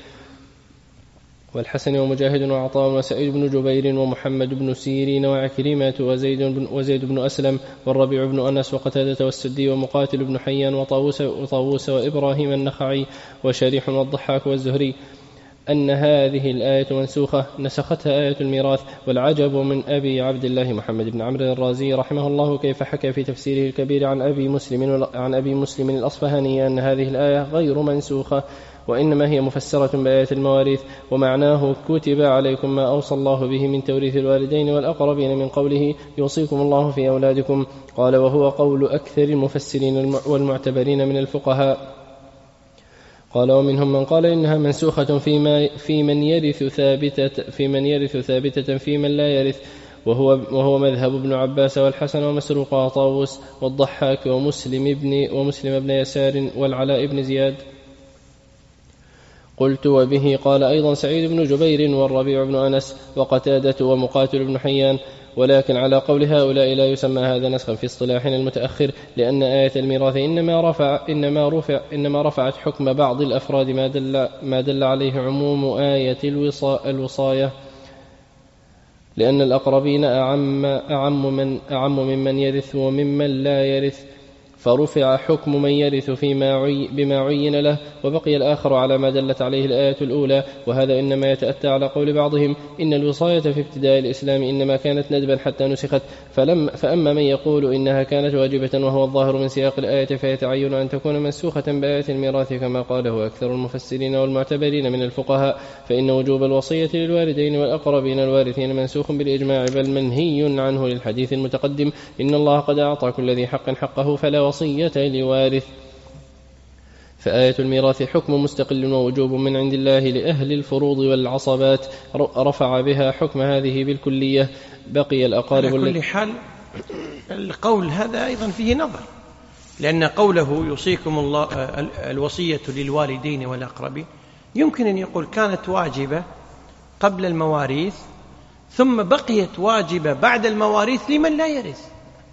والحسن ومجاهد وعطاء وسعيد بن جبير ومحمد بن سيرين وعكرمة وزيد بن, وزيد بن أسلم والربيع بن أنس وقتادة والسدي ومقاتل بن حيان وطاووس, وطاووس وإبراهيم النخعي وشريح والضحاك والزهري أن هذه الآية منسوخة، نسختها آية الميراث. والعجب من أبي عبد الله محمد بن عمرو الرازي رحمه الله كيف حكى في تفسيره الكبير عن أبي مسلم عن أبي مسلم الأصفهاني أن هذه الآية غير منسوخة، وإنما هي مفسرة بآية المواريث، ومعناه: كتب عليكم ما أوصى الله به من توريث الوالدين والأقربين من قوله: يوصيكم الله في أولادكم. قال: وهو قول أكثر المفسرين والمعتبرين من الفقهاء. قال: ومنهم من قال إنها منسوخة فيما في من يرث ثابتة في من يرث ثابتة في من لا يرث، وهو وهو مذهب ابن عباس والحسن ومسروق وطاووس والضحاك ومسلم ابن ومسلم ابن يسار والعلاء بن زياد. قلت: وبه قال أيضا سعيد بن جبير والربيع بن أنس وقتادة ومقاتل بن حيان. ولكن على قول هؤلاء لا يسمى هذا نسخا في اصطلاحنا المتأخر، لأن آية الميراث إنما رفع إنما رفع إنما رفعت حكم بعض الأفراد ما دل ما دل عليه عموم آية الوصاية، لأن الأقربين أعم أعم من أعم ممن يرث وممن لا يرث، فرفع حكم من يرث فيما عي بما عين له، وبقي الآخر على ما دلت عليه الآية الأولى. وهذا إنما يتأتى على قول بعضهم إن الوصاية في ابتداء الإسلام إنما كانت ندبا حتى نسخت، فلم فأما من يقول إنها كانت واجبة وهو الظاهر من سياق الآية فيتعين أن تكون منسوخة بآية الميراث كما قاله أكثر المفسرين والمعتبرين من الفقهاء، فإن وجوب الوصية للوالدين والأقربين الوارثين منسوخ بالإجماع، بل منهي عنه للحديث المتقدم: إن الله قد أعطى كل ذي حق حقه فلا وصية لوارث. فآية الميراث حكم مستقل ووجوب من عند الله لأهل الفروض والعصبات رفع بها حكم هذه بالكلية. بقي الأقارب. على كل حال القول هذا أيضا فيه نظر، لأن قوله يوصيكم الله الوصية للوالدين والأقربين يمكن أن يقول كانت واجبة قبل المواريث ثم بقيت واجبة بعد المواريث لمن لا يرث.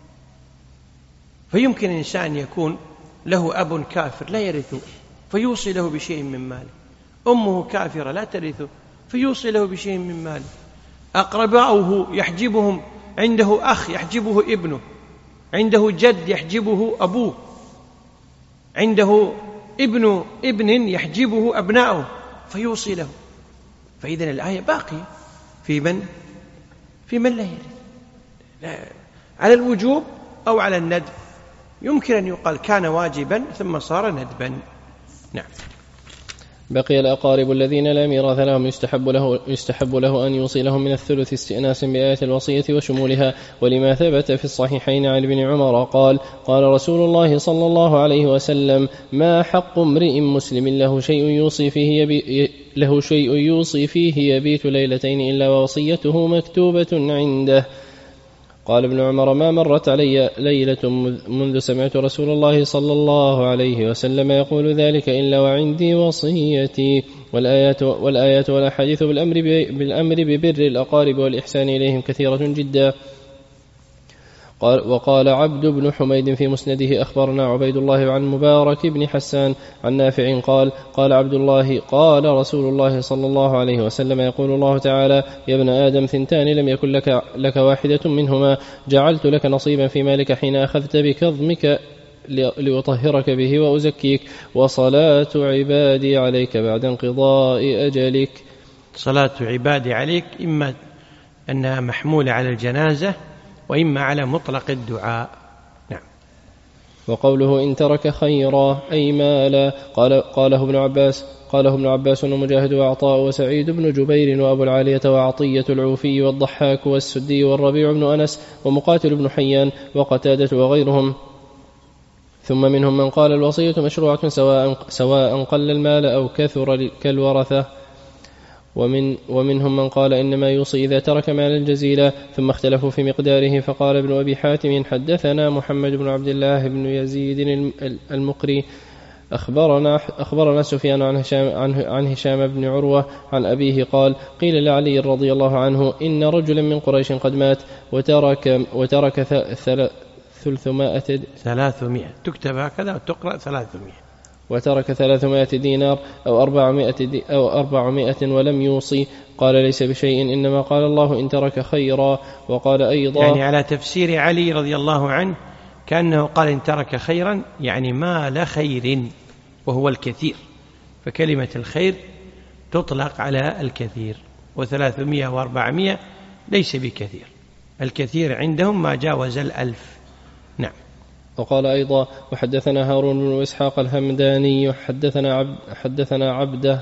فيمكن الإنسان يكون له أب كافر لا يرثه فيوصي له بشيء من ماله، أمه كافرة لا ترثه فيوصي له بشيء من ماله، أقرباؤه يحجبهم، عنده أخ يحجبه ابنه، عنده جد يحجبه أبوه، عنده ابن ابن يحجبه أبناؤه فيوصي له. فإذن الآية باقية في من في من لا يرث، لا على الوجوب أو على الندب. يمكن أن يقال كان واجبا ثم صار ندبا. نعم. بقي الأقارب الذين لا ميراث لهم يستحب له, يستحب له أن يوصي لهم من الثلث استئناسا بآية الوصية وشمولها، ولما ثبت في الصحيحين عن ابن عمر قال قال رسول الله صلى الله عليه وسلم: ما حق امرئ مسلم له شيء يوصي فيه يبي له شيء يوصي فيه يبيت ليلتين إلا ووصيته مكتوبة عنده. قال ابن عمر: ما مرت علي ليلة منذ سمعت رسول الله صلى الله عليه وسلم يقول ذلك إلا وعندي وصيتي. والآيات, والآيات والأحاديث بالأمر, بالأمر ببر الأقارب والإحسان إليهم كثيرة جدا. قال وقال عبد بن حميد في مسنده: أخبرنا عبيد الله عن مبارك بن حسان عن نافع قال قال عبد الله: قال رسول الله صلى الله عليه وسلم: يقول الله تعالى: يا ابن آدم ثنتان لم يكن لك, لك واحدة منهما، جعلت لك نصيبا في مالك حين أخذت بكظمك لأطهرك به وأزكيك، وصلاة عبادي عليك بعد انقضاء أجلك. صلاة عبادي عليك إما أنها محمولة على الجنازة وإما على مطلق الدعاء. نعم. وقوله إن ترك خيرا أي مالا قال قاله ابن عباس قاله ابن عباس ومجاهد وعطاء وسعيد بن جبير وأبو العالية وعطية العوفي والضحاك والسدي والربيع بن أنس ومقاتل بن حيان وقتادة وغيرهم. ثم منهم من قال الوصية مشروعة سواء, سواء قل المال أو كثر كالورثة. ومن ومنهم من قال إنما يوصي إذا ترك مالا جزيلا، ثم اختلفوا في مقداره. فقال ابن أبي حاتم: حدثنا محمد بن عبد الله بن يزيد المقري أخبرنا, أخبرنا سفيان عن هشام, عن هشام بن عروة عن أبيه قال: قيل لعلي رضي الله عنه إن رجلا من قريش قد مات وترك, وترك ثلاثمائة ثلاثمائة تكتب هكذا وتقرأ ثلاثمائة وترك ثلاثمائة دينار أو أربعمائة, دي أو أربعمائة ولم يوصي. قال: ليس بشيء، إنما قال الله إن ترك خيرا. وقال أيضا يعني على تفسير علي رضي الله عنه كأنه قال إن ترك خيرا يعني مال خير وهو الكثير، فكلمة الخير تطلق على الكثير، وثلاثمائة وأربعمائة ليس بكثير، الكثير عندهم ما جاوز الألف. نعم. وقال أيضا: وحدثنا هارون بن إسحاق الهمداني حدثنا, عبد حدثنا عبده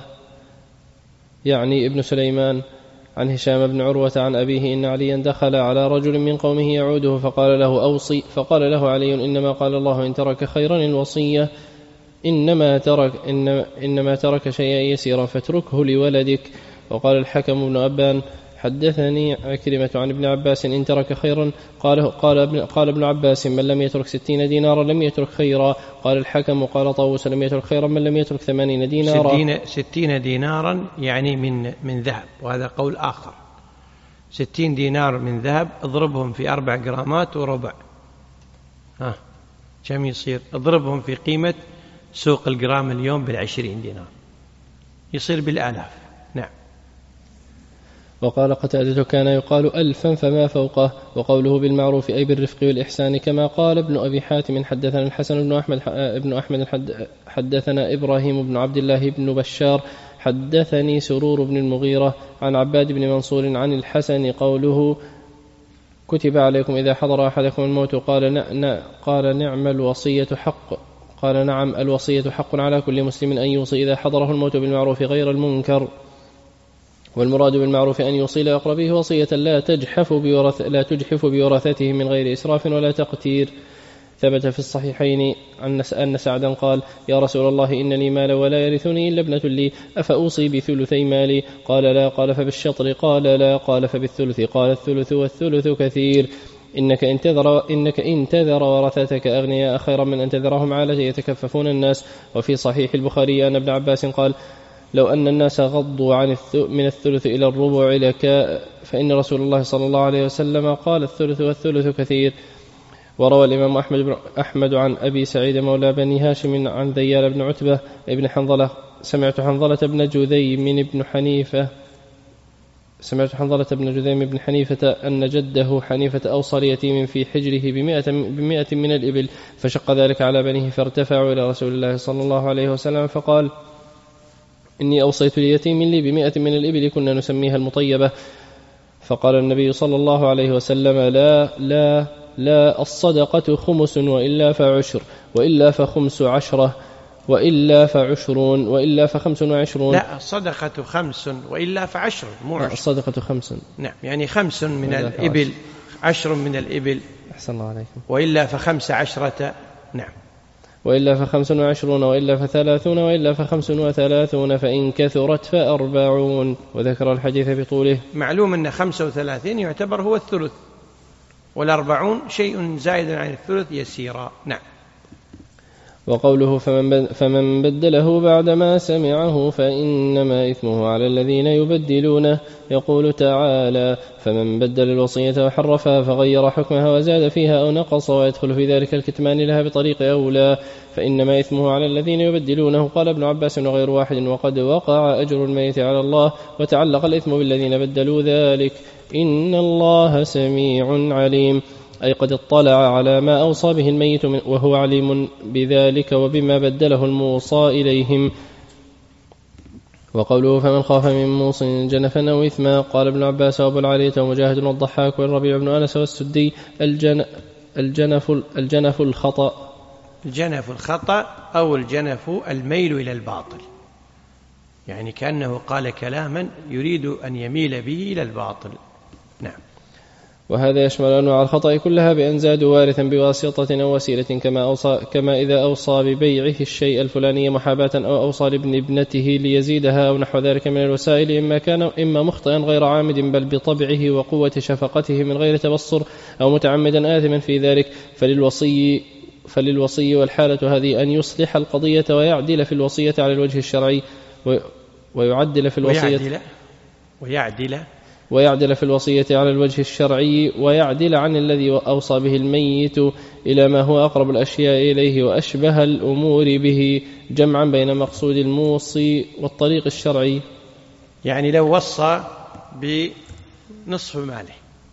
يعني ابن سليمان عن هشام بن عروة عن أبيه إن عليا دخل على رجل من قومه يعوده فقال له: أوصي. فقال له علي: إنما قال الله إن ترك خيرا الوصية، إنما ترك, إنما, إنما ترك شيئا يسيرا فاتركه لولدك. وقال الحكم بن أبان: حدثني عكرمة عن ابن عباس إن ترك خيرا قال, قال, ابن, قال ابن عباس: من لم يترك ستين دينارا لم يترك خيرا. قال الحكم وقال طاووس: لم يترك خيرا من لم يترك ثمانين دينارا. ستين, ستين دينارا يعني من, من ذهب، وهذا قول آخر. ستين دينار من ذهب اضربهم في أربع جرامات وربع، ها كم يصير؟ اضربهم في قيمة سوق الجرام اليوم بالعشرين دينار، يصير بالآلاف. نعم. وقال قتادة: كان يقال ألفا فما فوقه. وقوله بالمعروف أي بالرفق والإحسان كما قال ابن أبي حاتم حدثنا الحسن بن أحمد, ابن أحمد حدثنا إبراهيم بن عبد الله بن بشار حدثني سرور بن المغيرة عن عباد بن منصور عن الحسن قوله: كتب عليكم إذا حضر أحدكم الموت قال, قال نعم الوصية حق قال نعم الوصية حق على كل مسلم أن يوصي إذا حضره الموت بالمعروف غير المنكر. والمراد بالمعروف أن يوصي لأقربه وصية لا تجحف بورث لا تجحف بورثته من غير إسراف ولا تقتير. ثبت في الصحيحين أن سعدا قال: يا رسول الله إن لي مال ولا يرثني إلا ابنة لي، أفأوصي بثلثي مالي؟ قال: لا. قال: فبالشطر؟ قال: لا. قال: فبالثلث؟ قال: الثلث والثلث كثير. إنك إن تذر, إنك إن تذر ورثتك أغنياء خيرا من أن تذرهم عالة يتكففون الناس. وفي صحيح البخاري أن ابن عباس قال: لو أن الناس غضوا عن من الثلث إلى الربع لك، فإن رسول الله صلى الله عليه وسلم قال: الثلث والثلث كثير. وروى الإمام أحمد, أحمد عن أبي سعيد مولى بني هاشم عن ذيال بن عتبة ابن حنظلة: سمعت حنظلة بن جذيم بن حنيفة سمعت حنظلة بن جذيم بن حنيفة أن جده حنيفة أوصى ليتيم في حجره بمئة, بمئة من الإبل، فشق ذلك على بنيه، فارتفعوا إلى رسول الله صلى الله عليه وسلم فقال: إني أوصيت ليتيم لي بمئة من الإبل كنا نسميها المطيبة. فقال النبي صلى الله عليه وسلم: لا لا لا، الصدقة خمس وإلا فعشر، وإلا فخمس عشرة، وإلا فعشرون، وإلا فخمس وعشرون. لا، الصدقة خمس وإلا فعشر، مو عشر. الصدقة خمس. نعم، يعني خمس من الإبل، عشر من الإبل. أحسن الله عليكم. وإلا فخمس عشرة. نعم. وإلا فخمس وعشرون، وإلا فثلاثون، وإلا فخمس وثلاثون، فإن كثرت فأربعون. وذكر الحديث بطوله. معلوم أن خمسة وثلاثين يعتبر هو الثلث، والأربعون شيء زائد عن الثلث يسيرا. نعم. وقوله: فمن, فمن بدله بعدما سمعه فإنما إثمه على الذين يبدلونه. يقول تعالى: فمن بدل الوصية وحرفها فغير حكمها وزاد فيها أو نقص، ويدخل في ذلك الكتمان لها بطريق أولى، فإنما إثمه على الذين يبدلونه. قال ابن عباس وغير واحد: وقد وقع أجر الميت على الله، وتعلق الإثم بالذين بدلوا ذلك. إن الله سميع عليم، أي قد اطلع على ما أوصى به الميت وهو عليم بذلك وبما بدله الموصى إليهم. وقوله: فمن خاف من موص جنفا أو إثما. قال ابن عباس وأبو العالية ومجاهد والضحاك والربيع بن أنس والسدي: الجن الجنف, الجنف الخطأ. الجنف الخطأ أو الجنف الميل إلى الباطل، يعني كأنه قال كلاما يريد أن يميل به إلى الباطل. نعم. وهذا يشمل أنواع الخطأ كلها بأن زادوا وارثا بواسطة أو وسيلة، كما, أوصى كما إذا أوصى ببيعه الشيء الفلاني محاباة، أو أوصى لابن ابنته ليزيدها أو نحو ذلك من الوسائل، إما كان إما مخطئا غير عامد بل بطبعه وقوة شفقته من غير تبصر، أو متعمدا آثما في ذلك، فللوصي فللوصي والحالة هذه أن يصلح القضية ويعدل في الوصية على الوجه الشرعي، ويعدل في الوصية ويعدل, ويعدل ويعدل في الوصية على الوجه الشرعي، ويعدل عن الذي أوصى به الميت إلى ما هو أقرب الأشياء إليه وأشبه الأمور به، جمعا بين مقصود الموصي والطريق الشرعي. يعني لو وصى بنصف ماله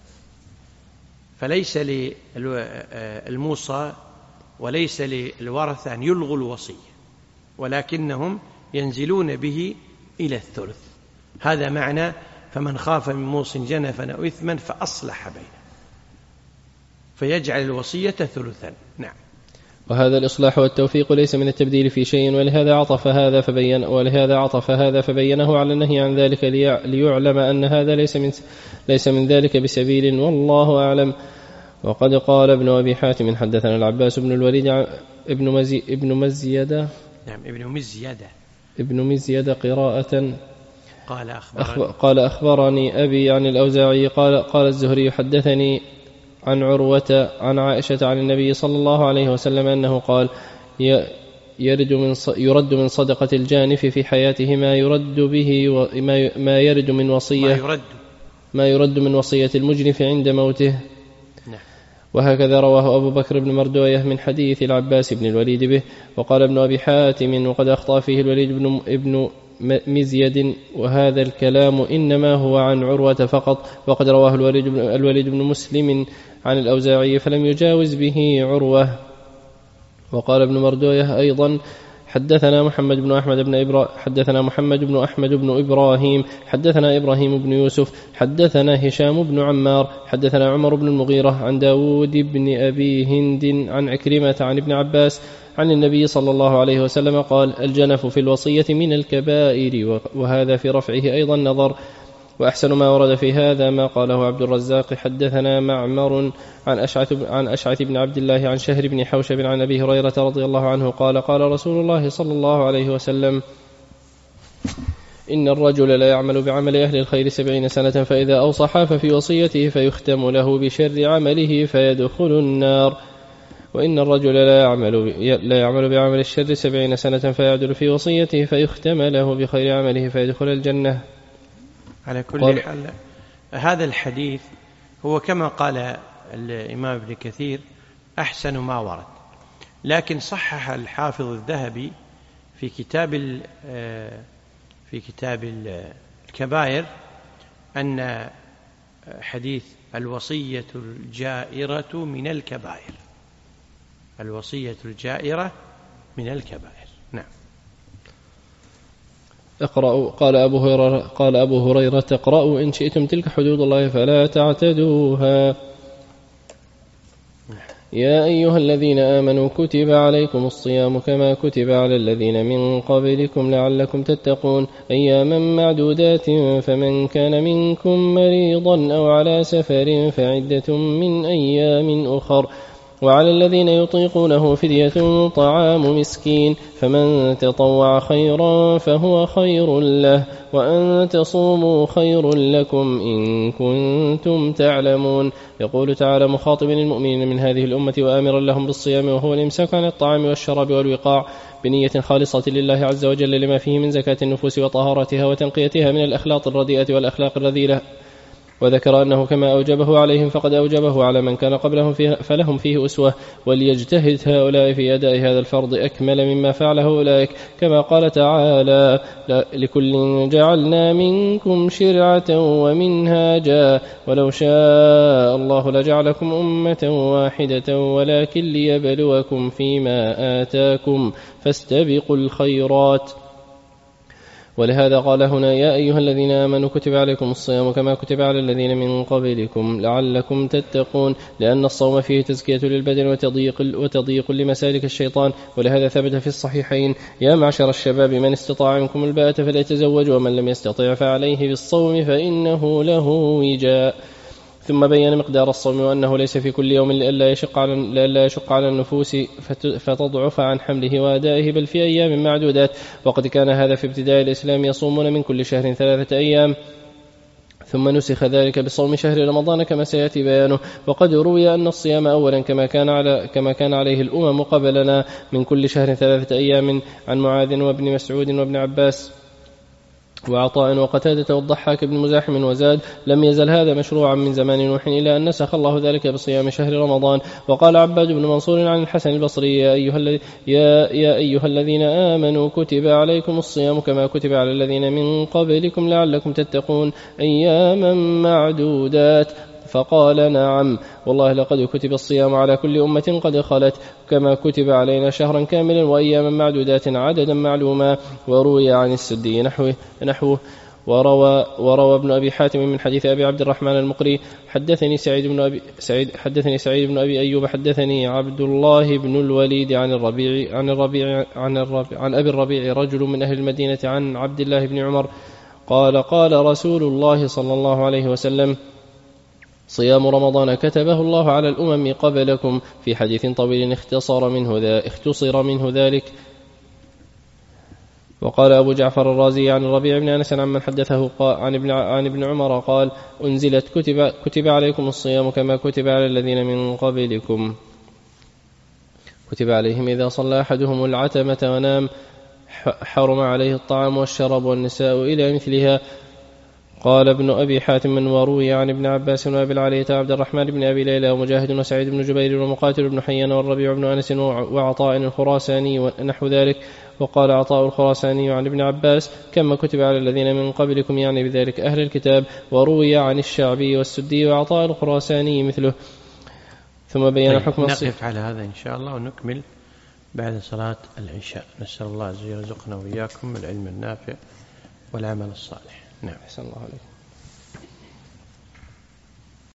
فليس للموصى وليس للورثة أن يلغوا الوصية، ولكنهم ينزلون به إلى الثلث. هذا معنى فمن خاف من موص جنفا أو إثما فأصلح بينه، فيجعل الوصية ثلثا. نعم. وهذا الإصلاح والتوفيق ليس من التبديل في شيء، ولهذا عطف هذا فبين ولهذا عطف هذا فبينه على النهي عن ذلك ليعلم أن هذا ليس من ليس من ذلك بسبيل، والله أعلم. وقد قال ابن أبي حاتم: حدثنا العباس بن الوليد ابن مزي ابن مزيدة نعم ابن مزيدة ابن مزيدة قراءة. قال أخبرني, قال أخبرني أبي عن الأوزاعي قال قال الزهري: حدثني عن عروة عن عائشة عن النبي صلى الله عليه وسلم أنه قال: يرد من يرد من صدقة الجانف في حياته ما يرد به وما ما يرد من وصية ما يرد ما يرد من وصية المجنف عند موته. نعم. وهكذا رواه أبو بكر بن مردوية من حديث العباس بن الوليد به. وقال ابن أبي حاتم: وقد أخطأ فيه الوليد بن ابن مزيد، وهذا الكلام إنما هو عن عروة فقط، وقد رواه الوليد بن, الوليد بن مسلم عن الأوزاعي فلم يجاوز به عروة. وقال ابن مردوية أيضا: حدثنا محمد بن أحمد بن إبرا حدثنا محمد بن أحمد بن إبراهيم حدثنا إبراهيم بن يوسف حدثنا هشام بن عمار حدثنا عمر بن المغيرة عن داود بن أبي هند عن عكرمة عن ابن عباس عن النبي صلى الله عليه وسلم قال: الجنف في الوصية من الكبائر. وهذا في رفعه أيضا نظر، وأحسن ما ورد في هذا ما قاله عبد الرزاق حدثنا معمر عن أشعث, عن أشعث بن عبد الله عن شهر بن حوشب عن أبي هريرة رضي الله عنه قال قال رسول الله صلى الله عليه وسلم إن الرجل لا يعمل بعمل أهل الخير سبعين سنة فإذا أوصح ففي وصيته فيختم له بشر عمله فيدخل النار، وإن الرجل لا يعمل, لا يعمل بعمل الشر سبعين سنة فيعدل في وصيته فيختم له بخير عمله فيدخل الجنة. على كل حال هذا الحديث هو كما قال الإمام ابن كثير أحسن ما ورد، لكن صحح الحافظ الذهبي في كتاب في كتاب الكبائر أن حديث الوصية الجائرة من الكبائر، الوصية الجائرة من الكبائر. نعم. اقرأوا قال أبو هريرة قال أبو هريرة اقرأوا إن شئتم تلك حدود الله فلا تعتدوها. يا أيها الذين آمنوا كتب عليكم الصيام كما كتب على الذين من قبلكم لعلكم تتقون أياما معدودات فمن كان منكم مريضا أو على سفر فعدة من أيام أخر وعلى الذين يطيقونه فدية طعام مسكين فمن تطوع خيرا فهو خير له وأن تصوموا خير لكم إن كنتم تعلمون. يقول تعالى مخاطبا المؤمنين من هذه الأمة وآمرا لهم بالصيام وهو الإمساك عن الطعام والشراب والوقاع بنية خالصة لله عز وجل لما فيه من زكاة النفوس وطهارتها وتنقيتها من الأخلاق الرديئة والأخلاق الرذيلة، وذكر أنه كما أوجبه عليهم فقد أوجبه على من كان قبلهم فيه فلهم فيه أسوة، وليجتهد هؤلاء في أداء هذا الفرض أكمل مما فعله أولئك، كما قال تعالى لكل جعلنا منكم شرعة ومنهاجا ولو شاء الله لجعلكم أمة واحدة ولكن ليبلوكم فيما آتاكم فاستبقوا الخيرات. ولهذا قال هنا يا أيها الذين آمنوا كتب عليكم الصيام كما كتب على الذين من قبلكم لعلكم تتقون، لأن الصوم فيه تزكية للبدن وتضييق, وتضييق لمسالك الشيطان. ولهذا ثبت في الصحيحين يا معشر الشباب من استطاع منكم الباءة فليتزوج ومن لم يستطع فعليه بالصوم فإنه له وجاء. ثم بين مقدار الصوم وأنه ليس في كل يوم لئلا يشق على, لئلا يشق على النفوس فتضعف عن حمله وأدائه بل في أيام معدودات، وقد كان هذا في ابتداء الإسلام يصومون من كل شهر ثلاثة أيام ثم نسخ ذلك بصوم شهر رمضان كما سيأتي بيانه. وقد روي أن الصيام أولا كما كان, على كما كان عليه الأمم قبلنا من كل شهر ثلاثة أيام عن معاذ وابن مسعود وابن عباس وعطاء وقتادة والضحاك بن مزاحم وزاد لم يزل هذا مشروعا من زمان نوح إلى أن نسخ الله ذلك بصيام شهر رمضان. وقال عباد بن منصور عن الحسن البصري يا أيها, يا, يا أيها الذين آمنوا كتب عليكم الصيام كما كتب على الذين من قبلكم لعلكم تتقون أياما معدودات فقال نعم والله لقد كتب الصيام على كل أمة قد خلت كما كتب علينا شهرا كاملا وأياما معدودات عددا معلوما. وروي عن السدي نحوه, نحوه وروى, وروى ابن أبي حاتم من حديث أبي عبد الرحمن المقري حدثني سعيد بن أبي, سعيد حدثني سعيد بن أبي أيوب حدثني عبد الله بن الوليد عن الربيع عن الربيع عن, الربيع عن أبي الربيع رجل من أهل المدينة عن عبد الله بن عمر قال قال رسول الله صلى الله عليه وسلم صيام رمضان كتبه الله على الأمم قبلكم في حديث طويل اختصر منه, ذا اختصر منه ذلك. وقال أبو جعفر الرازي عن الربيع بن أنس عن من حدثه عن ابن, عن ابن عمر قال أنزلت كتب, كتب عليكم الصيام كما كتب على الذين من قبلكم كتب عليهم إذا صلى أحدهم العتمة ونام حرم عليه الطعام والشراب والنساء إلى مثلها. قال ابن أبي حاتم وروي عن ابن عباس وابي العالية عبد الرحمن بن أبي ليلى ومجاهد وسعيد بن جبير ومقاتل بن حيان والربيع بن أنس وعطاء الخراساني ونحو ذلك. وقال عطاء الخراساني عن ابن عباس كما كتب على الذين من قبلكم يعني بذلك أهل الكتاب. وروي عن الشعبي والسدي وعطاء الخراساني مثله. ثم بين طيب حكم الصيف. نقف على هذا إن شاء الله ونكمل بعد صلاة العشاء. نسأل الله عز وجل يرزقنا وإياكم العلم النافع والعمل الصالح. نعم. أحسن الله عليكم.